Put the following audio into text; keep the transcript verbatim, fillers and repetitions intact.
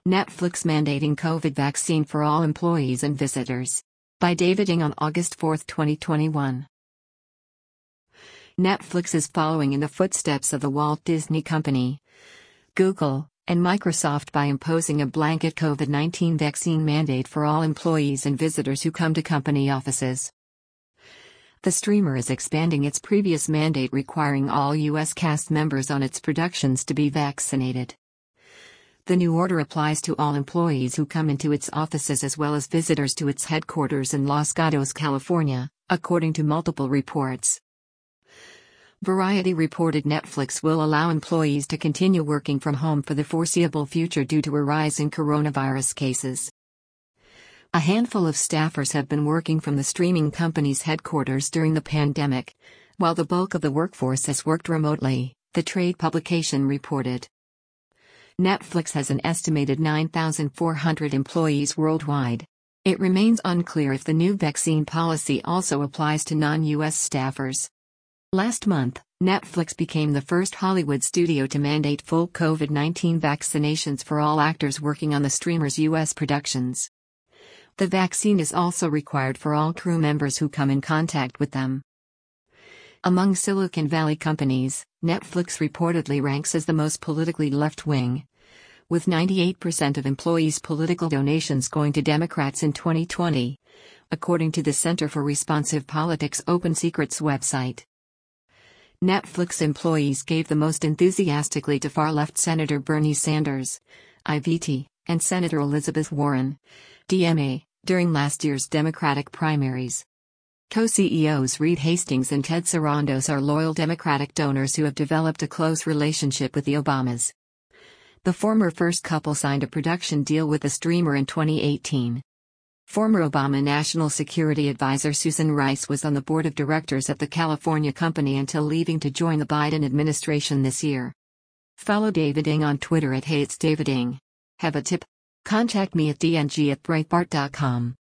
Netflix mandating COVID vaccine for all employees and visitors. By David Ng on August fourth, twenty twenty-one. Netflix is following in the footsteps of the Walt Disney Company, Google, and Microsoft by imposing a blanket COVID nineteen vaccine mandate for all employees and visitors who come to company offices. The streamer is expanding its previous mandate requiring all U S cast members on its productions to be vaccinated. The new order applies to all employees who come into its offices as well as visitors to its headquarters in Los Gatos, California, according to multiple reports. Variety reported Netflix will allow employees to continue working from home for the foreseeable future due to a rise in coronavirus cases. A handful of staffers have been working from the streaming company's headquarters during the pandemic, while the bulk of the workforce has worked remotely, the trade publication reported. Netflix has an estimated nine thousand four hundred employees worldwide. It remains unclear if the new vaccine policy also applies to non-U S staffers. Last month, Netflix became the first Hollywood studio to mandate full COVID nineteen vaccinations for all actors working on the streamer's U S productions. The vaccine is also required for all crew members who come in contact with them. Among Silicon Valley companies, Netflix reportedly ranks as the most politically left-wing, with ninety-eight percent of employees' political donations going to Democrats in twenty twenty, according to the Center for Responsive Politics Open Secrets website. Netflix employees gave the most enthusiastically to far-left Senator Bernie Sanders, I V T, and Senator Elizabeth Warren, D M A, during last year's Democratic primaries. Co-C E Os Reed Hastings and Ted Sarandos are loyal Democratic donors who have developed a close relationship with the Obamas. The former first couple signed a production deal with the streamer in twenty eighteen. Former Obama National Security Advisor Susan Rice was on the board of directors at the California company until leaving to join the Biden administration this year. Follow David Ng on Twitter at Hey It's David Ng. Have a tip? Contact me at d n g at breitbart dot com.